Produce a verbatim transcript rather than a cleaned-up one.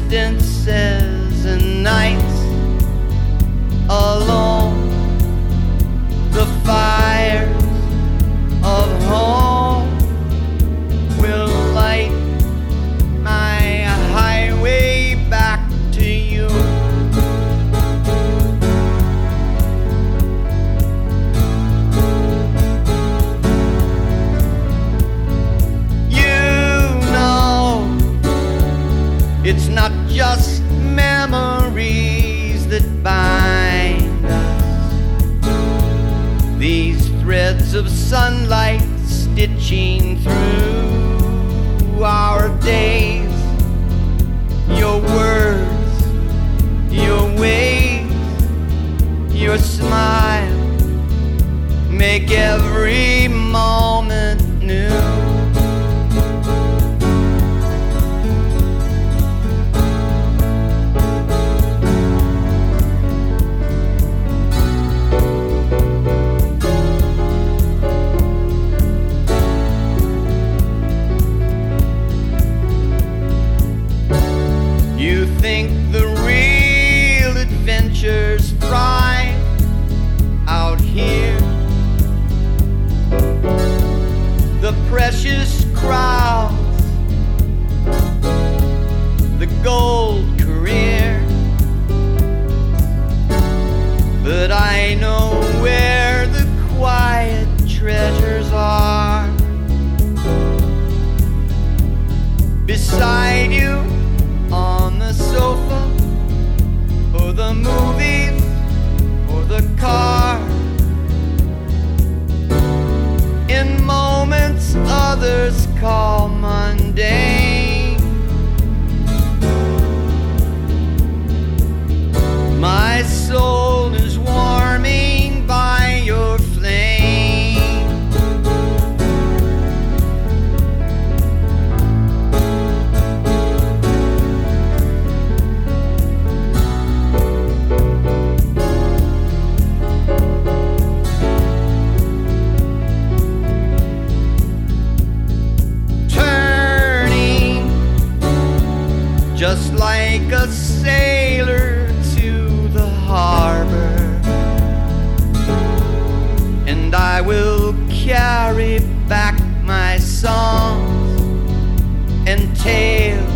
distances and nights alone, the fires of home will light my highway back to you. It's not just memories that bind us, these threads of sunlight stitching through our days. Your words, your ways, your smile make every moment new. You think the real adventures thrive out here, the precious crowds, the gold career, but I know where the quiet treasures are. Beside you on the sofa, or the movies, or the car, in moments others call mundane, my soul is warming by your flame. Just like a sailor to the harbor, and I will carry back my songs and tales